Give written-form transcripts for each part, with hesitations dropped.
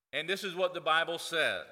And this is what the Bible says.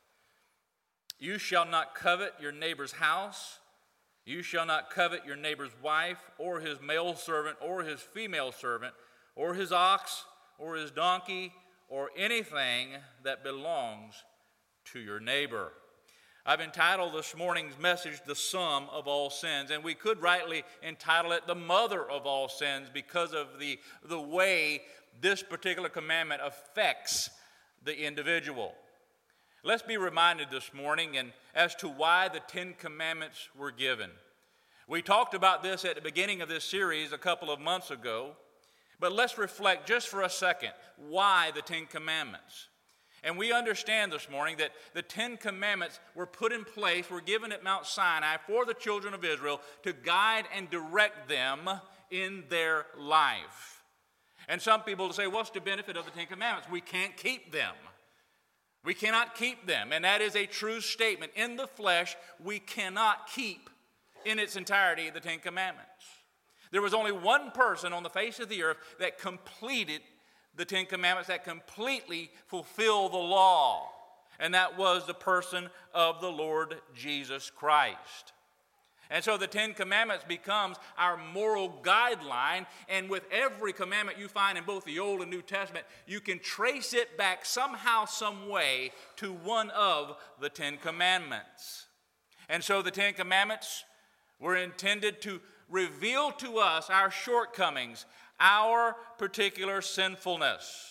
You shall not covet your neighbor's house. You shall not covet your neighbor's wife, or his male servant, or his female servant, or his ox, or his donkey, or anything that belongs to your neighbor. I've entitled this morning's message, The Sum of All Sins, and we could rightly entitle it The Mother of All Sins because of the way this particular commandment affects the individual. Let's be reminded this morning as to why the Ten Commandments were given. We talked about this at the beginning of this series a couple of months ago, but let's reflect just for a second why the Ten Commandments. And we understand this morning that the Ten Commandments were put in place, were given at Mount Sinai for the children of Israel to guide and direct them in their life. And some people say, what's the benefit of the Ten Commandments? We can't keep them. We cannot keep them. And that is a true statement. In the flesh, we cannot keep in its entirety the Ten Commandments. There was only one person on the face of the earth that completed the Ten Commandments, that completely fulfill the law. And that was the person of the Lord Jesus Christ. And so the Ten Commandments becomes our moral guideline. And with every commandment you find in both the Old and New Testament, you can trace it back somehow, some way to one of the Ten Commandments. And so the Ten Commandments were intended to reveal to us our shortcomings, our particular sinfulness.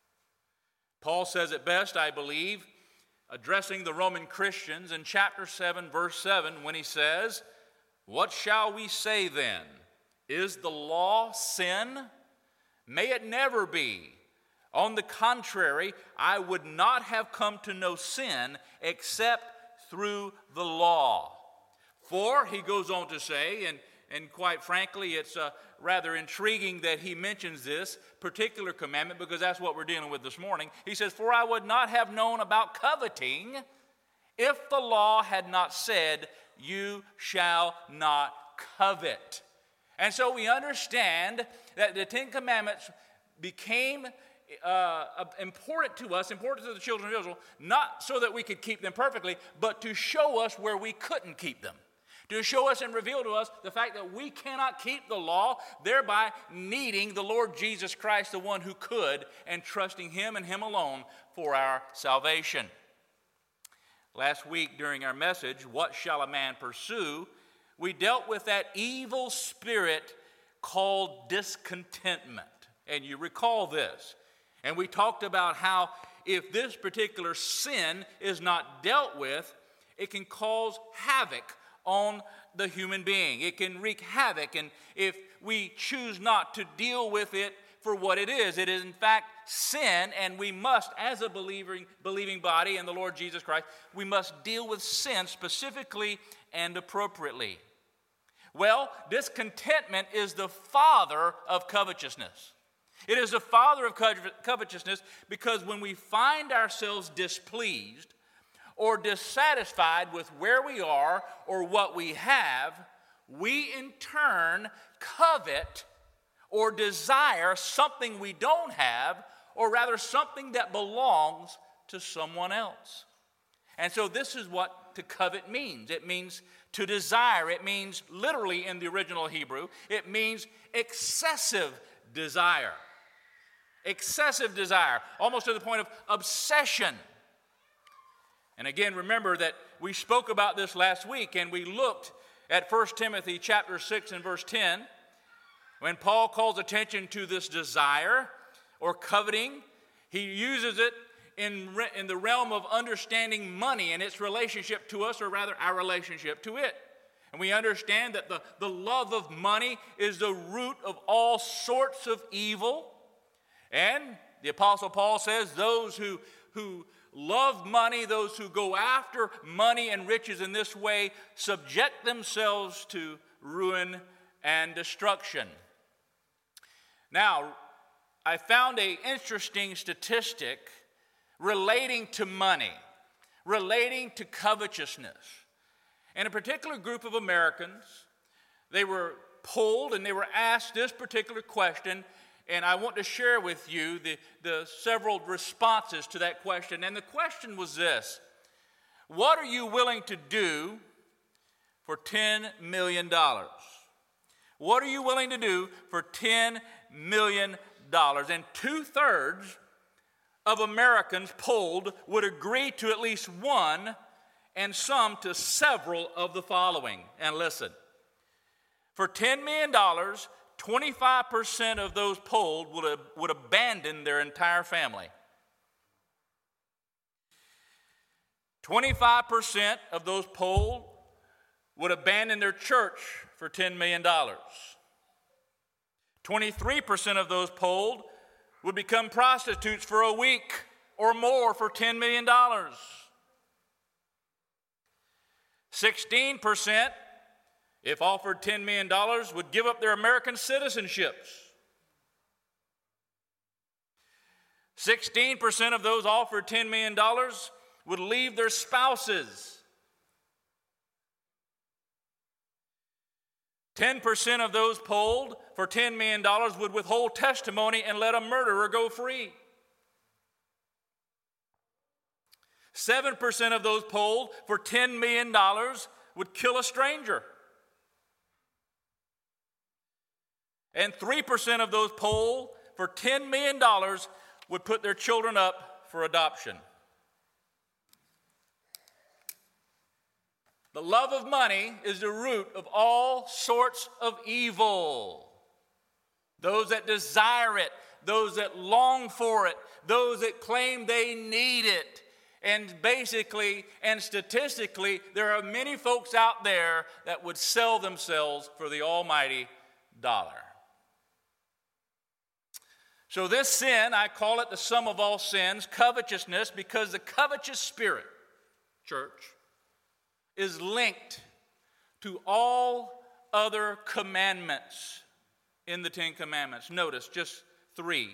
Paul says it best, I believe, addressing the Roman Christians in chapter 7, verse 7, when he says, "What shall we say then? Is the law sin? May it never be. On the contrary, I would not have come to know sin except through the law." For, he goes on to say, and quite frankly, it's rather intriguing that he mentions this particular commandment because that's what we're dealing with this morning. He says, "For I would not have known about coveting if the law had not said, 'You shall not covet.'" And so we understand that the Ten Commandments became important to us, important to the children of Israel, not so that we could keep them perfectly, but to show us where we couldn't keep them. To show us and reveal to us the fact that we cannot keep the law, thereby needing the Lord Jesus Christ, the one who could, and trusting Him and Him alone for our salvation. Last week during our message, "What Shall a Man Pursue?" we dealt with that evil spirit called discontentment. And you recall this. And we talked about how if this particular sin is not dealt with, it can cause havoc on the human being. It can wreak havoc, and if we choose not to deal with it for what it is in fact sin, and we must, as a believing body in the Lord Jesus Christ, we must deal with sin specifically and appropriately. Well, discontentment is the father of covetousness. It is the father of covetousness because when we find ourselves displeased or dissatisfied with where we are or what we have, we in turn covet or desire something we don't have, or rather something that belongs to someone else. And so this is what to covet means. It means to desire. It means literally in the original Hebrew, it means excessive desire. Excessive desire, almost to the point of obsession. And again, remember that we spoke about this last week, and we looked at 1 Timothy chapter 6 and verse 10, when Paul calls attention to this desire or coveting. He uses it in the realm of understanding money and its relationship to us, or rather our relationship to it. And we understand that the love of money is the root of all sorts of evil. And the Apostle Paul says those who love money, those who go after money and riches in this way, subject themselves to ruin and destruction. Now, I found an interesting statistic relating to money, relating to covetousness. And a particular group of Americans, they were polled and they were asked this particular question, and I want to share with you the several responses to that question. And the question was this: what are you willing to do for $10 million? What are you willing to do for $10 million? And 2/3 of Americans polled would agree to at least one, and some to several of the following. And listen, for $10 million, 25% of those polled would abandon their entire family. 25% of those polled would abandon their church for $10 million. 23% of those polled would become prostitutes for a week or more for $10 million. 16%, if offered $10 million, would give up their American citizenships. 16% of those offered $10 million would leave their spouses. 10% of those polled for $10 million would withhold testimony and let a murderer go free. 7% of those polled for $10 million would kill a stranger. And 3% of those polled for $10 million would put their children up for adoption. The love of money is the root of all sorts of evil. Those that desire it, those that long for it, those that claim they need it. And basically and statistically, there are many folks out there that would sell themselves for the almighty dollar. So this sin, I call it the sum of all sins, covetousness, because the covetous spirit, church, is linked to all other commandments in the Ten Commandments. Notice just 3.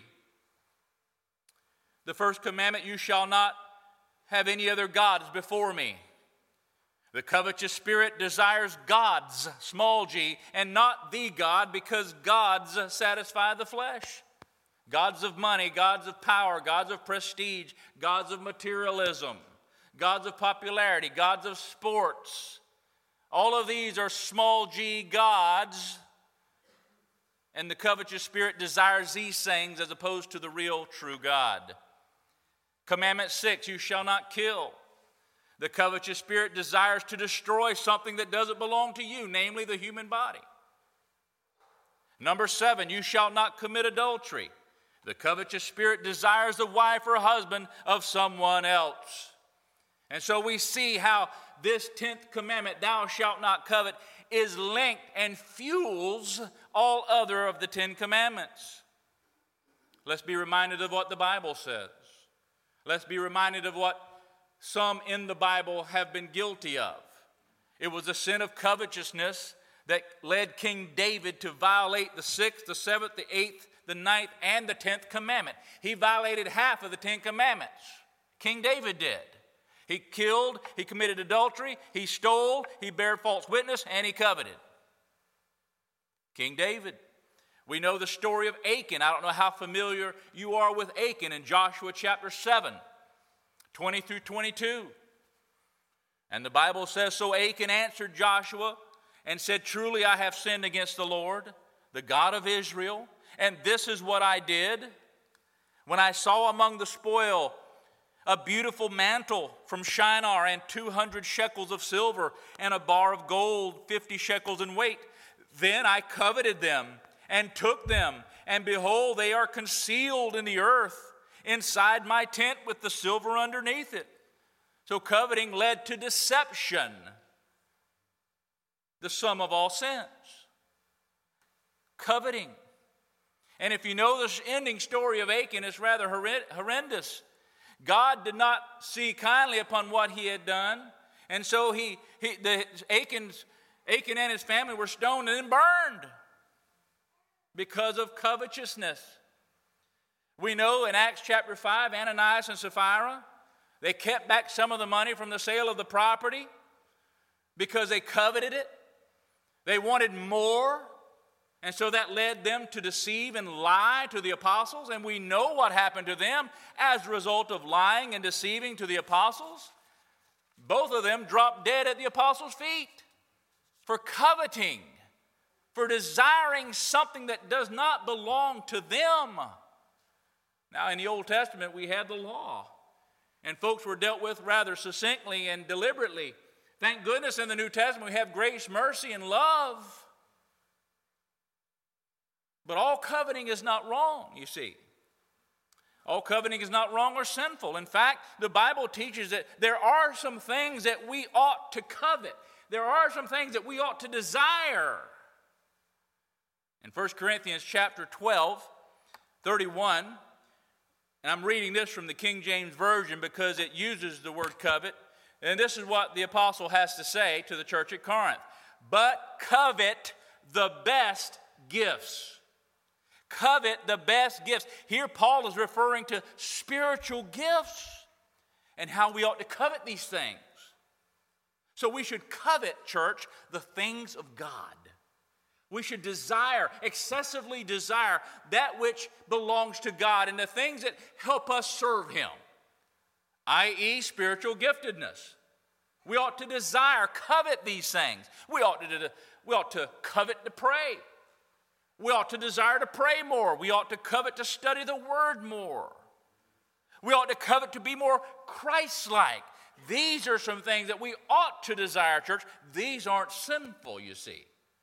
The first commandment, you shall not have any other gods before me. The covetous spirit desires gods, small g, and not the God, because gods satisfy the flesh. Gods of money, gods of power, gods of prestige, gods of materialism, gods of popularity, gods of sports. All of these are small g gods, and the covetous spirit desires these things as opposed to the real, true God. Commandment 6, you shall not kill. The covetous spirit desires to destroy something that doesn't belong to you, namely the human body. Number 7, you shall not commit adultery. The covetous spirit desires the wife or husband of someone else. And so we see how this 10th commandment, thou shalt not covet, is linked and fuels all other of the 10 commandments. Let's be reminded of what the Bible says. Let's be reminded of what some in the Bible have been guilty of. It was a sin of covetousness that led King David to violate the 6th, the 7th, the 8th, the 9th, and the 10th commandment. He violated half of the 10 commandments. King David did. He killed, he committed adultery, he stole, he bare false witness, and he coveted. King David. We know the story of Achan. I don't know how familiar you are with Achan in Joshua chapter 7, 20 through 22. And the Bible says, so Achan answered Joshua and said, truly I have sinned against the Lord, the God of Israel, and this is what I did. When I saw among the spoil a beautiful mantle from Shinar and 200 shekels of silver and a bar of gold, 50 shekels in weight, then I coveted them and took them, and behold, they are concealed in the earth inside my tent with the silver underneath it. So coveting led to deception, the sum of all sins. Coveting. And if you know the ending story of Achan, it's rather horrendous. God did not see kindly upon what he had done, and so Achan and his family were stoned and then burned because of covetousness. We know in Acts chapter 5, Ananias and Sapphira, they kept back some of the money from the sale of the property because they coveted it. They wanted more. And so that led them to deceive and lie to the apostles. And we know what happened to them as a result of lying and deceiving to the apostles. Both of them dropped dead at the apostles' feet for coveting, for desiring something that does not belong to them. Now, in the Old Testament, we had the law, and folks were dealt with rather succinctly and deliberately. Thank goodness in the New Testament we have grace, mercy, and love. But all coveting is not wrong, you see. All coveting is not wrong or sinful. In fact, the Bible teaches that there are some things that we ought to covet. There are some things that we ought to desire. In 1 Corinthians chapter 12, 31, and I'm reading this from the King James Version because it uses the word covet. And this is what the apostle has to say to the church at Corinth. But covet the best gifts. Covet the best gifts. Here Paul is referring to spiritual gifts and how we ought to covet these things. So we should covet, church, the things of God. We should desire, excessively desire, that which belongs to God and the things that help us serve Him, i.e. spiritual giftedness. We ought to desire, covet these things. We ought to covet to pray. We ought to desire to pray more. We ought to covet to study the Word more. We ought to covet to be more Christ-like. These are some things that we ought to desire, church. These aren't sinful, you see.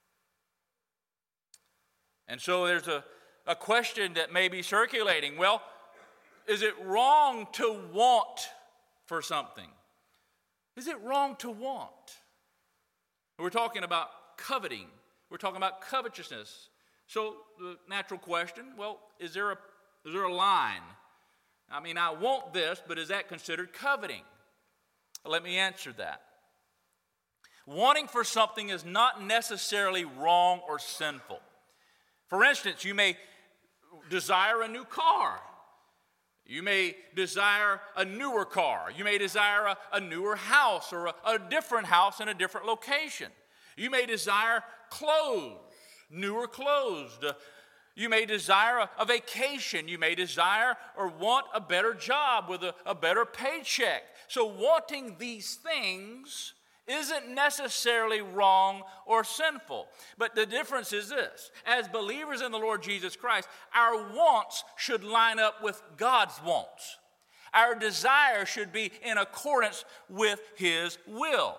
And so there's a question that may be circulating. Well, is it wrong to want for something? Is it wrong to want? We're talking about coveting. We're talking about covetousness. So the natural question, well, is there a line? I mean, I want this, but is that considered coveting? Let me answer that. Wanting for something is not necessarily wrong or sinful. For instance, you may desire a new car. You may desire a newer car. You may desire a newer house or a different house in a different location. You may desire clothes. Newer clothes. You may desire a vacation. You may desire or want a better job with a better paycheck. So wanting these things isn't necessarily wrong or sinful. But the difference is this. As believers in the Lord Jesus Christ, our wants should line up with God's wants. Our desire should be in accordance with His will.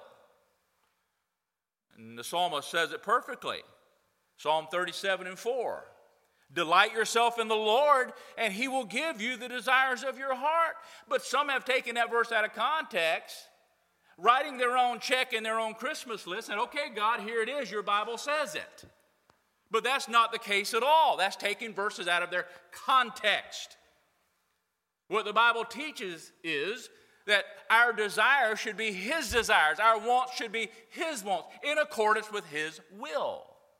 And the psalmist says it perfectly. Psalm 37:4. Delight yourself in the Lord, and He will give you the desires of your heart. But some have taken that verse out of context, writing their own check in their own Christmas list, and okay, God, here it is, your Bible says it. But that's not the case at all. That's taking verses out of their context. What the Bible teaches is that our desires should be His desires. Our wants should be His wants, in accordance with His will.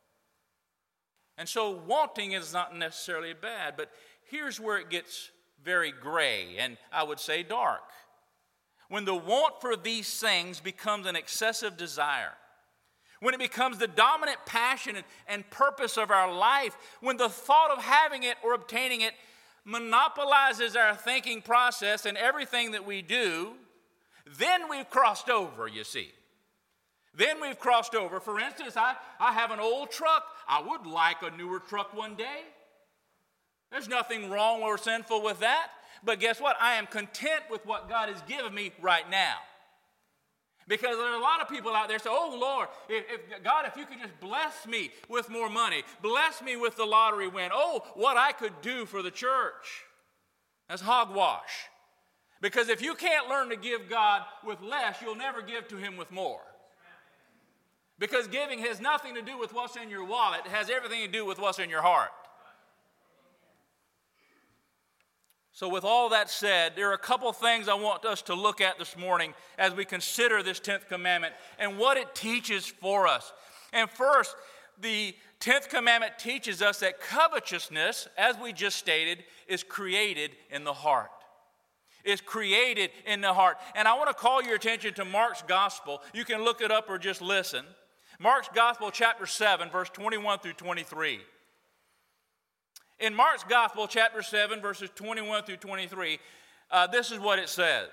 And so wanting is not necessarily bad, but here's where it gets very gray, and I would say dark. When the want for these things becomes an excessive desire, when it becomes the dominant passion and purpose of our life, when the thought of having it or obtaining it monopolizes our thinking process and everything that we do, then we've crossed over, you see. Then we've crossed over. For instance, I have an old truck. I would like a newer truck one day. There's nothing wrong or sinful with that. But guess what? I am content with what God has given me right now. Because there are a lot of people out there say, oh, Lord, if you could just bless me with more money. Bless me with the lottery win. Oh, what I could do for the church. That's hogwash. Because if you can't learn to give God with less, you'll never give to Him with more. Because giving has nothing to do with what's in your wallet. It has everything to do with what's in your heart. So with all that said, there are a couple things I want us to look at this morning as we consider this 10th commandment and what it teaches for us. And first, the 10th commandment teaches us that covetousness, as we just stated, is created in the heart. Is created in the heart. And I want to call your attention to Mark's gospel. You can look it up or just listen. Mark's Gospel, chapter 7, verse 21 through 23. In Mark's Gospel, chapter 7, verses 21 through 23, this is what it says.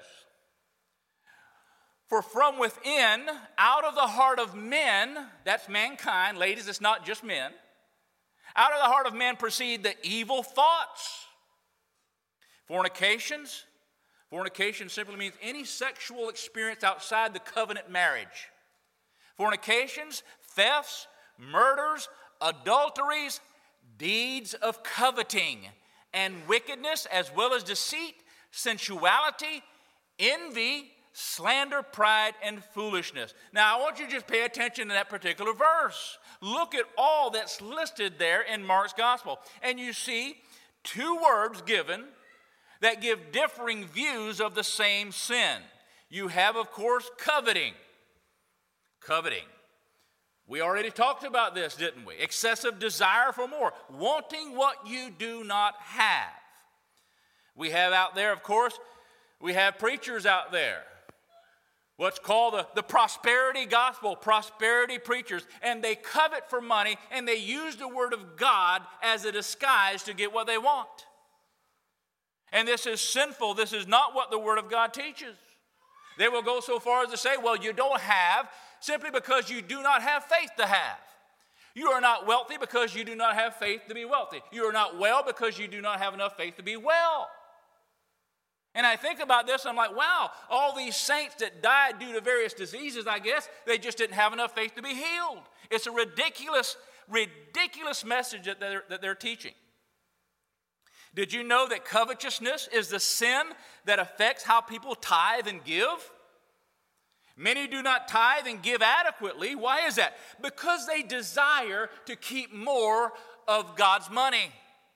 For from within, out of the heart of men, that's mankind, ladies, it's not just men, out of the heart of men proceed the evil thoughts. Fornications. Fornication simply means any sexual experience outside the covenant marriage. Fornications, thefts, murders, adulteries, deeds of coveting, and wickedness, as well as deceit, sensuality, envy, slander, pride, and foolishness. Now, I want you to just pay attention to that particular verse. Look at all that's listed there in Mark's Gospel. And you see two words given that give differing views of the same sin. You have, of course, coveting. Coveting. We already talked about this, didn't we? Excessive desire for more. Wanting what you do not have. We have out there, of course, we have preachers out there. What's called the prosperity gospel, prosperity preachers. And they covet for money, and they use the word of God as a disguise to get what they want. And this is sinful. This is not what the word of God teaches. They will go so far as to say, well, you don't have simply because you do not have faith to have. You are not wealthy because you do not have faith to be wealthy. You are not well because you do not have enough faith to be well. And I think about this, I'm like, wow, all these saints that died due to various diseases, I guess, they just didn't have enough faith to be healed. It's a ridiculous message that they're teaching. Did you know that covetousness is the sin that affects how people tithe and give? Many do not tithe and give adequately. Why is that? Because they desire to keep more of God's money.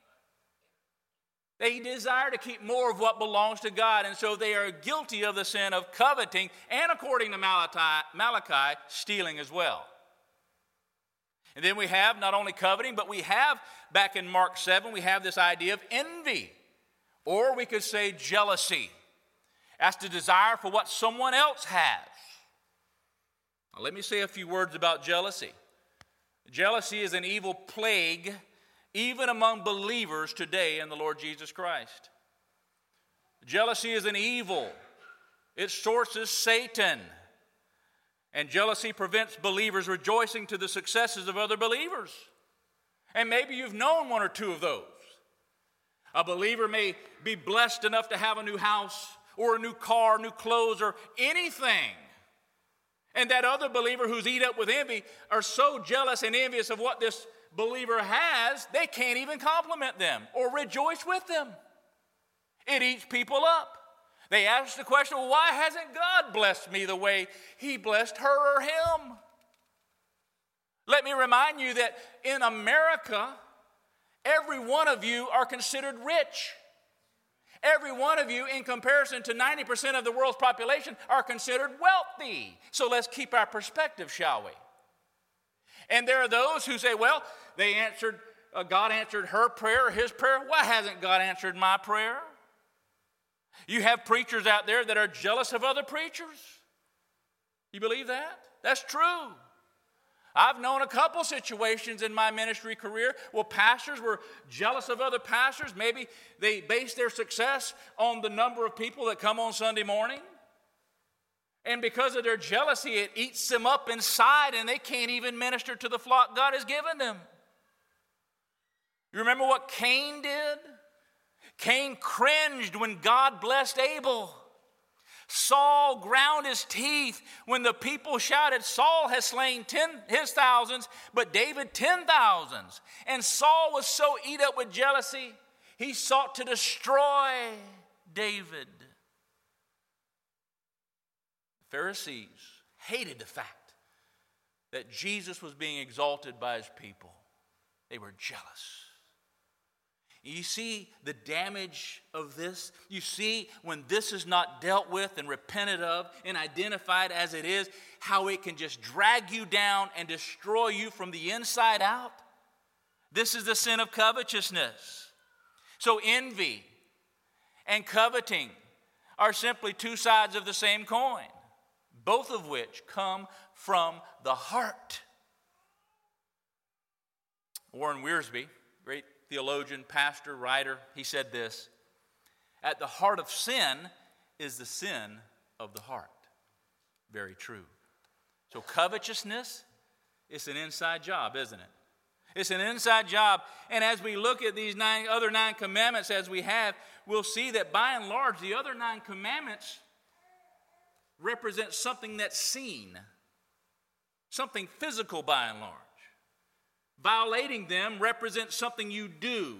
They desire to keep more of what belongs to God, and so they are guilty of the sin of coveting, and according to Malachi, stealing as well. And then we have not only coveting, but we have, back in Mark 7, we have this idea of envy, or we could say jealousy. That's the desire for what someone else has. Now, let me say a few words about jealousy. Jealousy is an evil plague even among believers today in the Lord Jesus Christ. Jealousy is an evil. Its source is Satan. And jealousy prevents believers rejoicing to the successes of other believers. And maybe you've known one or two of those. A believer may be blessed enough to have a new house or a new car, new clothes, or anything. And that other believer who's eat up with envy are so jealous and envious of what this believer has, they can't even compliment them or rejoice with them. It eats people up. They ask the question, well, why hasn't God blessed me the way he blessed her or him? Let me remind you that in America, every one of you are considered rich. Every one of you, in comparison to 90% of the world's population, are considered wealthy. So let's keep our perspective, shall we? And there are those who say, well, God answered her prayer or his prayer. Why hasn't God answered my prayer? You have preachers out there that are jealous of other preachers. You believe that? That's true. I've known a couple situations in my ministry career where pastors were jealous of other pastors. Maybe they base their success on the number of people that come on Sunday morning. And because of their jealousy, it eats them up inside, and they can't even minister to the flock God has given them. You remember what Cain did? Cain cringed when God blessed Abel. Saul ground his teeth when the people shouted, Saul has slain his thousands, but David 10,000s. And Saul was so eat up with jealousy, he sought to destroy David. The Pharisees hated the fact that Jesus was being exalted by his people. They were jealous. You see the damage of this? You see when this is not dealt with and repented of and identified as it is, how it can just drag you down and destroy you from the inside out? This is the sin of covetousness. So envy and coveting are simply two sides of the same coin, both of which come from the heart. Warren Wiersbe, great theologian, pastor, writer, he said this: "At the heart of sin is the sin of the heart." Very true. So covetousness, it's an inside job, isn't it? It's an inside job. And as we look at these other nine commandments as we have, we'll see that by and large, the other 9 commandments represent something that's seen, something physical by and large. Violating them represents something you do.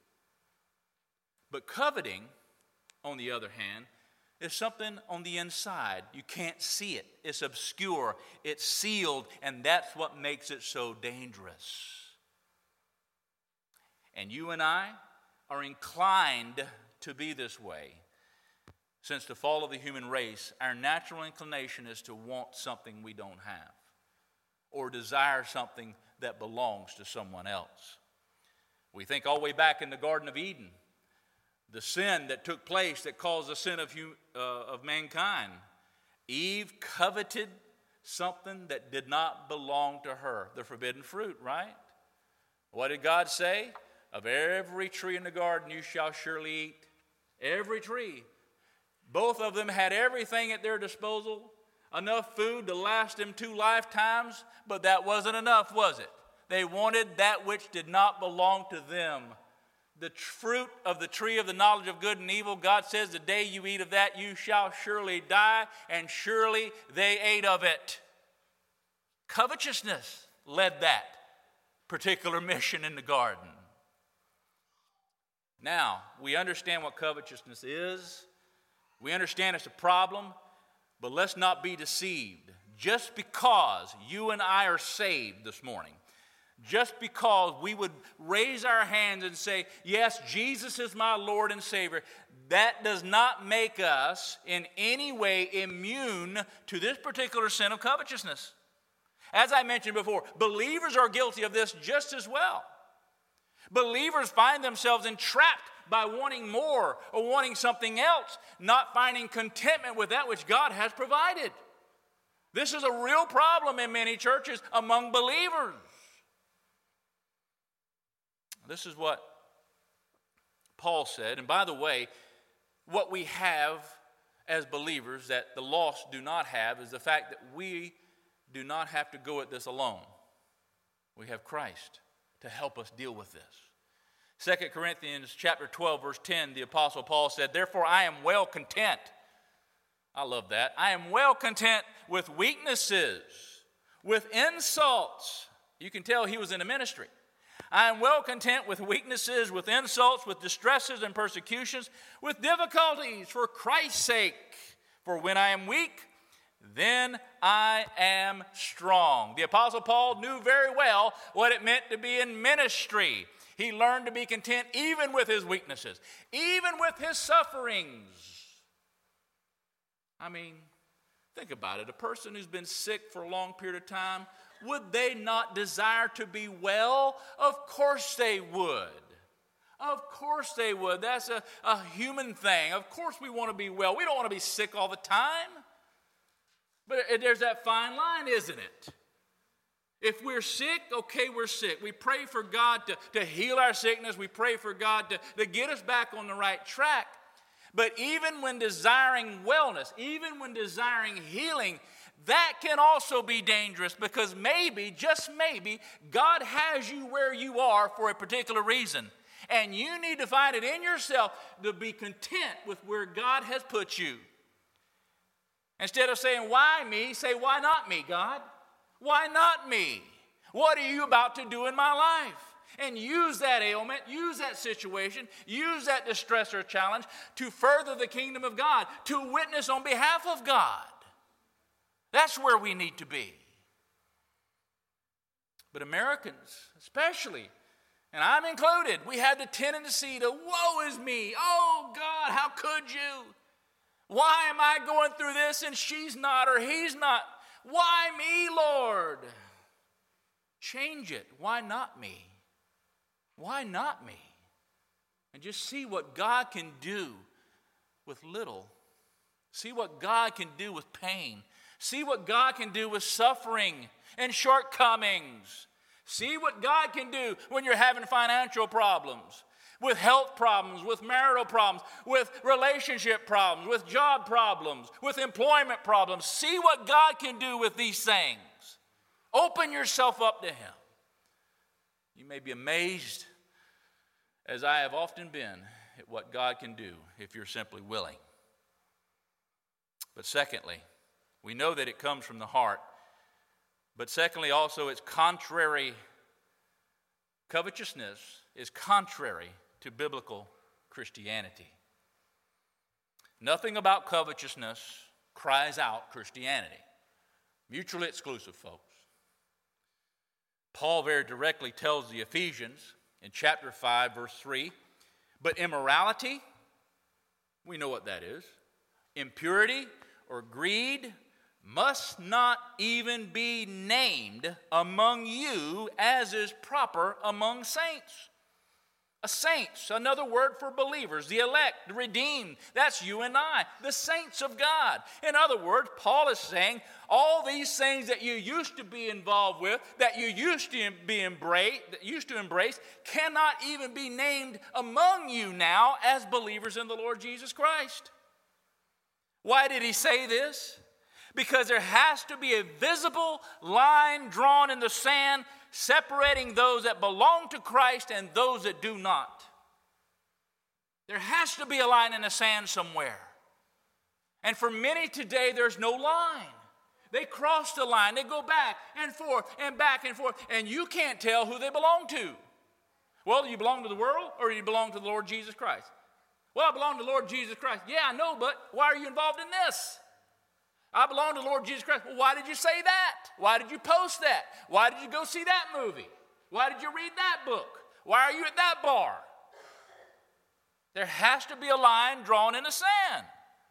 But coveting, on the other hand, is something on the inside. You can't see it. It's obscure. It's sealed. And that's what makes it so dangerous. And you and I are inclined to be this way. Since the fall of the human race, our natural inclination is to want something we don't have, or desire something that belongs to someone else. We think all the way back in the Garden of Eden, the sin that took place that caused the sin of mankind. Eve coveted something that did not belong to her, the forbidden fruit, right? What did God say? Of every tree in the garden you shall surely eat. Every tree. Both of them had everything at their disposal, enough food to last them 2 lifetimes, but that wasn't enough, was it? They wanted that which did not belong to them. The fruit of the tree of the knowledge of good and evil, God says, the day you eat of that, you shall surely die, and surely they ate of it. Covetousness led that particular mission in the garden. Now, we understand what covetousness is. We understand it's a problem, but let's not be deceived. Just because you and I are saved this morning, just because we would raise our hands and say, yes, Jesus is my Lord and Savior, that does not make us in any way immune to this particular sin of covetousness. As I mentioned before, believers are guilty of this just as well. Believers find themselves entrapped by wanting more or wanting something else, not finding contentment with that which God has provided. This is a real problem in many churches among believers. This is what Paul said. And by the way, what we have as believers that the lost do not have is the fact that we do not have to go at this alone. We have Christ to help us deal with this. 2 Corinthians chapter 12, verse 10, the Apostle Paul said, "Therefore I am well content." I love that. "I am well content with weaknesses, with insults." You can tell he was in the ministry. "I am well content with weaknesses, with insults, with distresses and persecutions, with difficulties for Christ's sake. For when I am weak, then I am strong." The Apostle Paul knew very well what it meant to be in ministry. He learned to be content even with his weaknesses, even with his sufferings. I mean, think about it. A person who's been sick for a long period of time, would they not desire to be well? Of course they would. Of course they would. That's a human thing. Of course we want to be well. We don't want to be sick all the time. But there's that fine line, isn't it? If we're sick, okay, we're sick. We pray for God to heal our sickness. We pray for God to get us back on the right track. But even when desiring wellness, even when desiring healing, that can also be dangerous, because maybe, just maybe, God has you where you are for a particular reason. And you need to find it in yourself to be content with where God has put you. Instead of saying, "Why me?" say, "Why not me, God? Why not me? What are you about to do in my life?" And use that ailment, use that situation, use that distress or challenge to further the kingdom of God, to witness on behalf of God. That's where we need to be. But Americans, especially, and I'm included, we have the tendency to, "Woe is me. Oh, God, how could you? Why am I going through this and she's not or he's not? Why me, Lord?" Change it. Why not me? Why not me? And just see what God can do with little. See what God can do with pain. See what God can do with suffering and shortcomings. See what God can do when you're having financial problems, with health problems, with marital problems, with relationship problems, with job problems, with employment problems. See what God can do with these things. Open yourself up to Him. You may be amazed, as I have often been, at what God can do if you're simply willing. But secondly, we know that it comes from the heart. But secondly, also, it's contrary. Covetousness is contrary to biblical Christianity. Nothing about covetousness cries out Christianity. Mutually exclusive, folks. Paul very directly tells the Ephesians in chapter 5, verse 3, but immorality, we know what that is, impurity or greed must not even be named among you as is proper among saints. A saints, another word for believers, the elect, the redeemed. That's you and I, the saints of God. In other words, Paul is saying all these things that you used to be involved with, that you used to embrace, cannot even be named among you now as believers in the Lord Jesus Christ. Why did he say this? Because there has to be a visible line drawn in the sand separating those that belong to Christ and those that do not. There has to be a line in the sand somewhere. And for many today, there's no line. They cross the line. They go back and forth and back and forth. And you can't tell who they belong to. Well, do you belong to the world or do you belong to the Lord Jesus Christ? Well, I belong to the Lord Jesus Christ. Yeah, I know, but why are you involved in this? I belong to the Lord Jesus Christ. Well, why did you say that? Why did you post that? Why did you go see that movie? Why did you read that book? Why are you at that bar? There has to be a line drawn in the sand.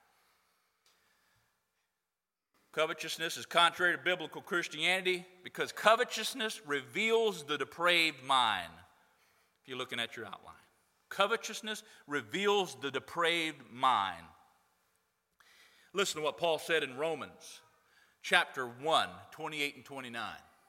Covetousness is contrary to biblical Christianity because covetousness reveals the depraved mind. If you're looking at your outline. Covetousness reveals the depraved mind. Listen to what Paul said in Romans chapter 1, 28 and 29.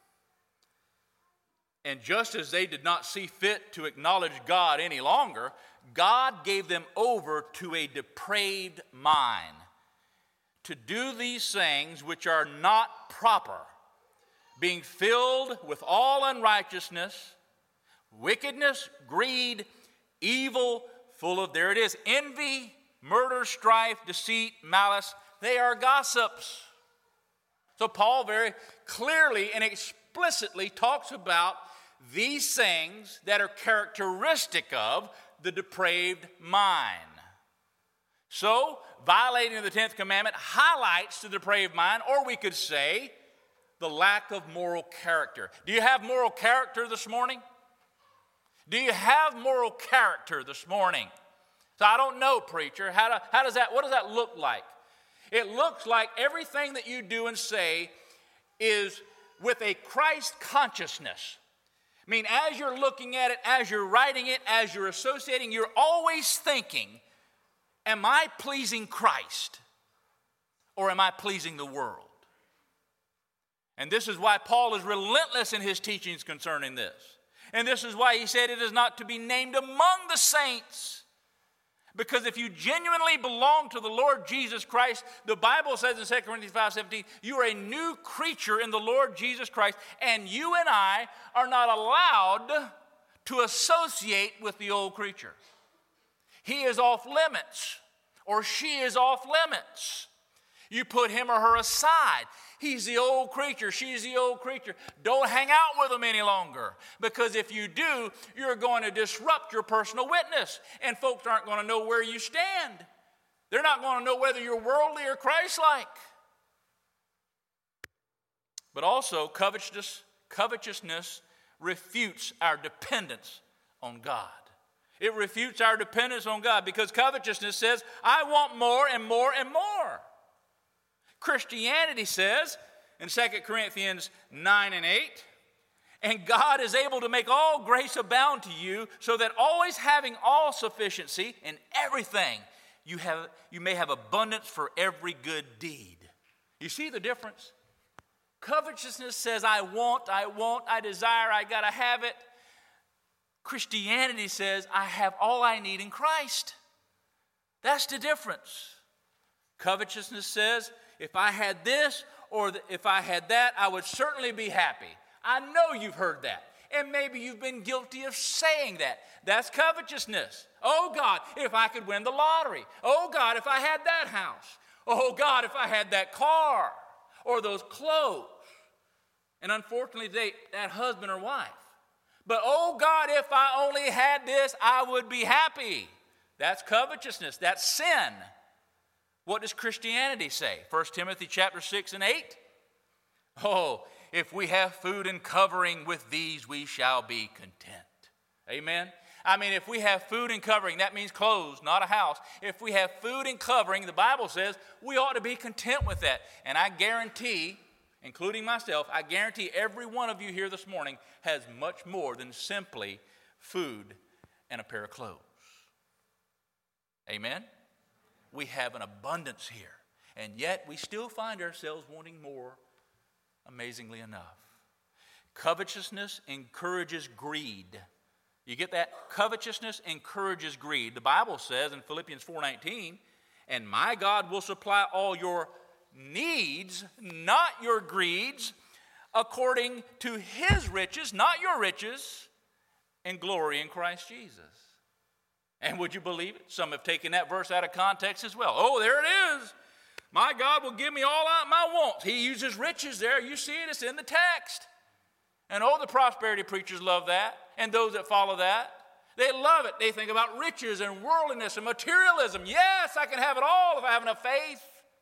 And just as they did not see fit to acknowledge God any longer, God gave them over to a depraved mind to do these things which are not proper, being filled with all unrighteousness, wickedness, greed, evil, full of, there it is, envy, murder, strife, deceit, malice. They are gossips. So Paul very clearly and explicitly talks about these things that are characteristic of the depraved mind. So, violating the 10th commandment highlights the depraved mind, or we could say, the lack of moral character. Do you have moral character this morning? Do you have moral character this morning? So I don't know, preacher. What does that look like? It looks like everything that you do and say is with a Christ consciousness. I mean, as you're looking at it, as you're writing it, as you're associating, you're always thinking, am I pleasing Christ or am I pleasing the world? And this is why Paul is relentless in his teachings concerning this. And this is why he said it is not to be named among the saints. Because if you genuinely belong to the Lord Jesus Christ, the Bible says in 2 Corinthians 5:17, you are a new creature in the Lord Jesus Christ, and you and I are not allowed to associate with the old creature. He is off limits, or she is off limits. You put him or her aside. He's the old creature. She's the old creature. Don't hang out with them any longer. Because if you do, you're going to disrupt your personal witness. And folks aren't going to know where you stand. They're not going to know whether you're worldly or Christ-like. But also, covetousness refutes our dependence on God. It refutes our dependence on God because covetousness says, I want more and more and more. Christianity says in 2 Corinthians 9 and 8, and God is able to make all grace abound to you, so that always having all sufficiency in everything, you may have abundance for every good deed. You see the difference? Covetousness says, I want, I desire, I got to have it. Christianity says, I have all I need in Christ. That's the difference. Covetousness says, if I had this or if I had that, I would certainly be happy. I know you've heard that. And maybe you've been guilty of saying that. That's covetousness. Oh God, if I could win the lottery. Oh God, if I had that house. Oh God, if I had that car or those clothes. And unfortunately today, that husband or wife. But oh God, if I only had this, I would be happy. That's covetousness. That's sin. What does Christianity say? 1 Timothy chapter 6 and 8. Oh, if we have food and covering, with these we shall be content. Amen? I mean, if we have food and covering, that means clothes, not a house. If we have food and covering, the Bible says we ought to be content with that. And I guarantee, including myself, I guarantee every one of you here this morning has much more than simply food and a pair of clothes. Amen? We have an abundance here. And yet we still find ourselves wanting more, amazingly enough. Covetousness encourages greed. You get that? Covetousness encourages greed. The Bible says in Philippians 4:19, and my God will supply all your needs, not your greeds, according to his riches, not your riches, and glory in Christ Jesus. And would you believe it? Some have taken that verse out of context as well. Oh, there it is. My God will give me all out my wants. He uses riches there. You see it, it's in the text. And oh, the prosperity preachers love that. And those that follow that, they love it. They think about riches and worldliness and materialism. Yes, I can have it all if I have enough faith.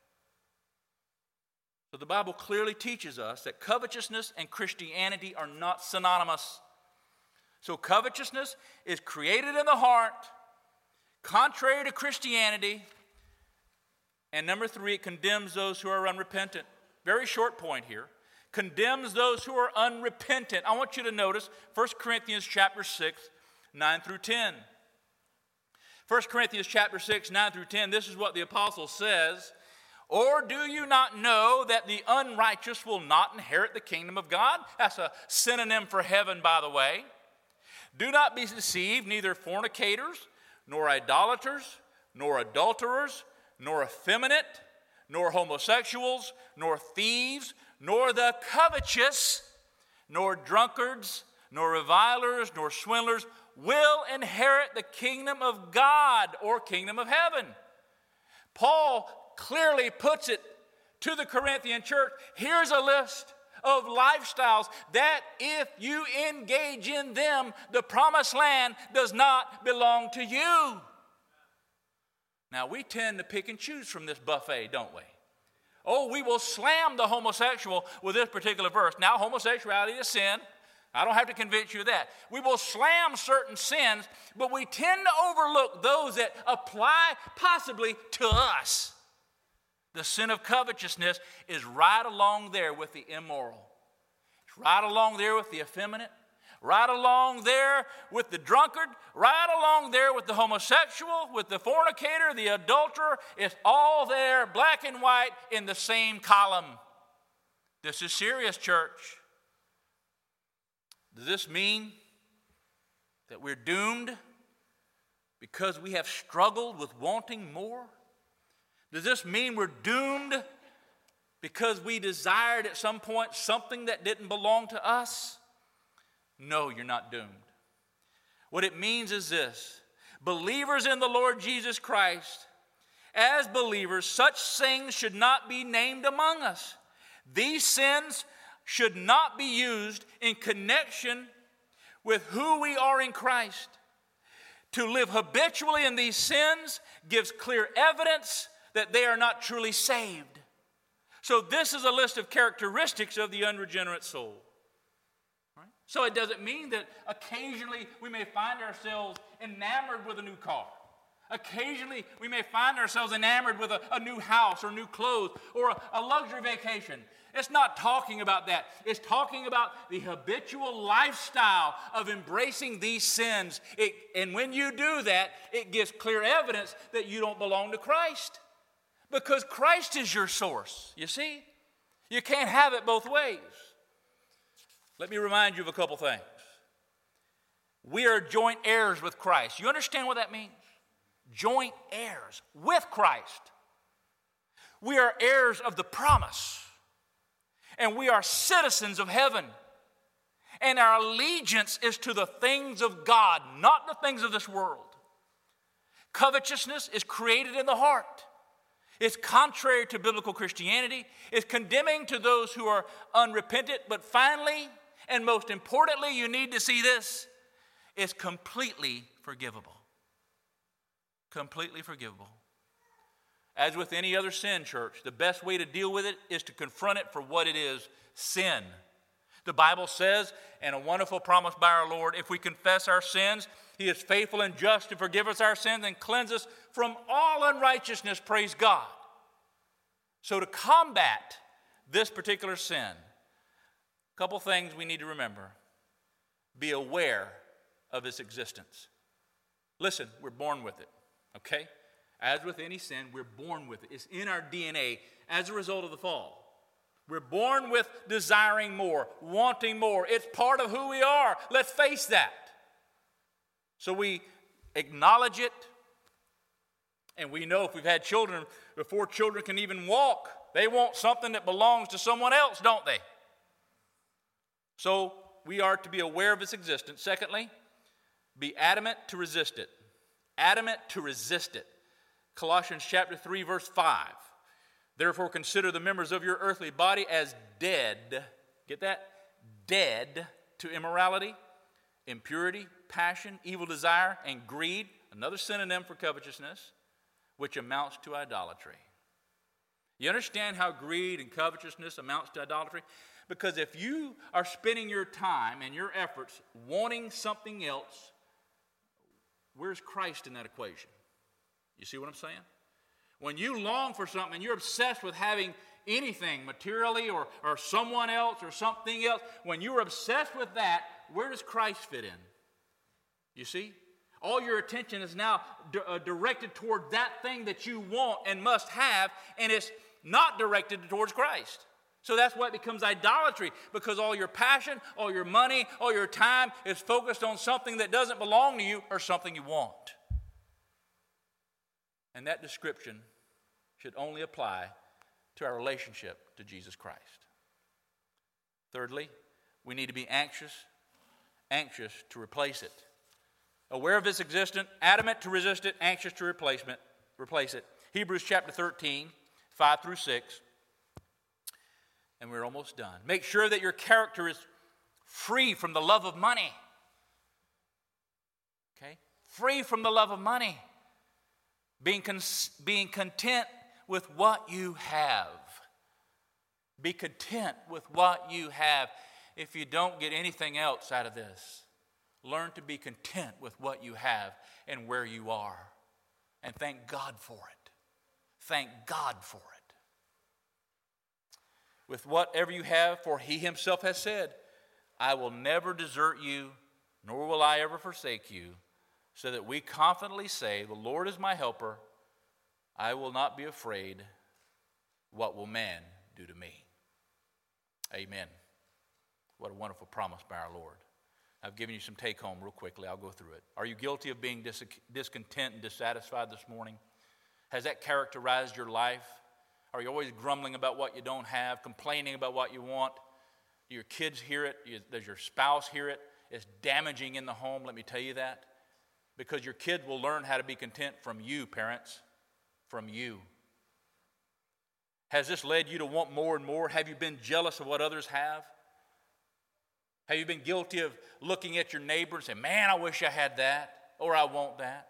So the Bible clearly teaches us that covetousness and Christianity are not synonymous. So covetousness is created in the heart, contrary to Christianity. And number 3, it condemns those who are unrepentant. Very short point here. Condemns those who are unrepentant. I want you to notice 1 Corinthians chapter 6, 9 through 10. 1 Corinthians chapter 6, 9 through 10, this is what the apostle says. Or do you not know that the unrighteous will not inherit the kingdom of God? That's a synonym for heaven, by the way. Do not be deceived, neither fornicators, nor idolaters, nor adulterers, nor effeminate, nor homosexuals, nor thieves, nor the covetous, nor drunkards, nor revilers, nor swindlers will inherit the kingdom of God or kingdom of heaven. Paul clearly puts it to the Corinthian church. Here's a list of lifestyles that if you engage in them, the promised land does not belong to you. Now, we tend to pick and choose from this buffet, don't we? Oh, we will slam the homosexual with this particular verse. Now, homosexuality is sin. I don't have to convince you of that. We will slam certain sins, but we tend to overlook those that apply possibly to us. The sin of covetousness is right along there with the immoral. It's right along there with the effeminate. Right along there with the drunkard, right along there with the homosexual, with the fornicator, the adulterer. It's all there, black and white, in the same column. This is serious, church. Does this mean that we're doomed because we have struggled with wanting more? Does this mean we're doomed because we desired at some point something that didn't belong to us? No, you're not doomed. What it means is this. Believers in the Lord Jesus Christ, as believers, such things should not be named among us. These sins should not be used in connection with who we are in Christ. To live habitually in these sins gives clear evidence that they are not truly saved. So this is a list of characteristics of the unregenerate soul. So it doesn't mean that occasionally we may find ourselves enamored with a new car. Occasionally we may find ourselves enamored with a new house or new clothes or a luxury vacation. It's not talking about that. It's talking about the habitual lifestyle of embracing these sins. And when you do that, it gives clear evidence that you don't belong to Christ. Because Christ is your source, you see? You can't have it both ways. Let me remind you of a couple things. We are joint heirs with Christ. You understand what that means? Joint heirs with Christ. We are heirs of the promise. And we are citizens of heaven. And our allegiance is to the things of God, not the things of this world. Covetousness is created in the heart. It's contrary to biblical Christianity. It's condemning to those who are unrepentant. But finally, and most importantly, you need to see this, it's completely forgivable. Completely forgivable. As with any other sin, church, the best way to deal with it is to confront it for what it is, sin. The Bible says, and a wonderful promise by our Lord, if we confess our sins, He is faithful and just to forgive us our sins and cleanse us from all unrighteousness, praise God. So to combat this particular sin, a couple things we need to remember. Be aware of its existence. Listen, we're born with it, okay? As with any sin, we're born with it. It's in our DNA as a result of the fall. We're born with desiring more, wanting more. It's part of who we are. Let's face that. So we acknowledge it, and we know if we've had children, before children can even walk, they want something that belongs to someone else, don't they? So we are to be aware of its existence. Secondly, be adamant to resist it. Adamant to resist it. Colossians chapter 3, verse 5. Therefore consider the members of your earthly body as dead. Get that? Dead to immorality, impurity, passion, evil desire, and greed. Another synonym for covetousness, which amounts to idolatry. You understand how greed and covetousness amounts to idolatry? Because if you are spending your time and your efforts wanting something else, where's Christ in that equation? You see what I'm saying? When you long for something, you're obsessed with having anything materially or someone else or something else. When you're obsessed with that, where does Christ fit in? You see? All your attention is now directed toward that thing that you want and must have, and it's not directed towards Christ. So that's why it becomes idolatry, because all your passion, all your money, all your time is focused on something that doesn't belong to you or something you want. And that description should only apply to our relationship to Jesus Christ. Thirdly, we need to be anxious to replace it. Aware of its existence, adamant to resist it, anxious to replace it. Hebrews chapter 13, 5 through 6. And we're almost done. Make sure that your character is free from the love of money. Okay? Free from the love of money. Being content with what you have. Be content with what you have. If you don't get anything else out of this, learn to be content with what you have and where you are. And thank God for it. Thank God for it. With whatever you have, for He Himself has said, I will never desert you, nor will I ever forsake you, so that we confidently say, the Lord is my helper. I will not be afraid. What will man do to me? Amen. What a wonderful promise by our Lord. I've given you some take home real quickly. I'll go through it. Are you guilty of being discontent and dissatisfied this morning? Has that characterized your life? Are you always grumbling about what you don't have, complaining about what you want? Do your kids hear it? Does your spouse hear it? It's damaging in the home, let me tell you that. Because your kids will learn how to be content from you, parents. From you. Has this led you to want more and more? Have you been jealous of what others have? Have you been guilty of looking at your neighbor and saying, man, I wish I had that, or I want that?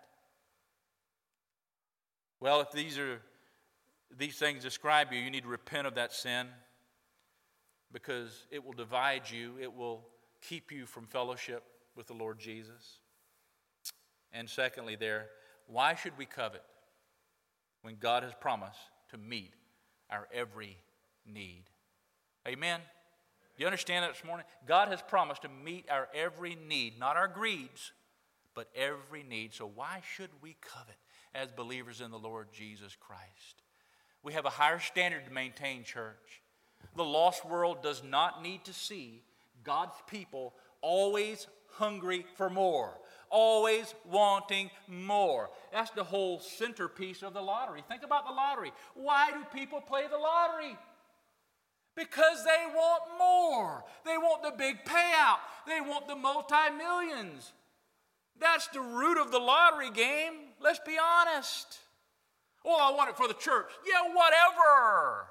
Well, if these things describe you, you need to repent of that sin, because it will divide you. It will keep you from fellowship with the Lord Jesus. And secondly why should we covet when God has promised to meet our every need? Amen? Do you understand that this morning? God has promised to meet our every need, not our greeds, but every need. So why should we covet as believers in the Lord Jesus Christ? We have a higher standard to maintain, church. The lost world does not need to see God's people always hungry for more, always wanting more. That's the whole centerpiece of the lottery. Think about the lottery. Why do people play the lottery? Because they want more. They want the big payout. They want the multi-millions. That's the root of the lottery game. Let's be honest. Well, I want it for the church. Yeah, whatever.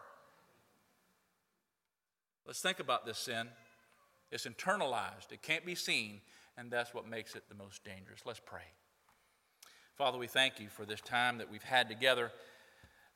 Let's think about this sin. It's internalized. It can't be seen, and that's what makes it the most dangerous. Let's pray. Father, we thank you for this time that we've had together.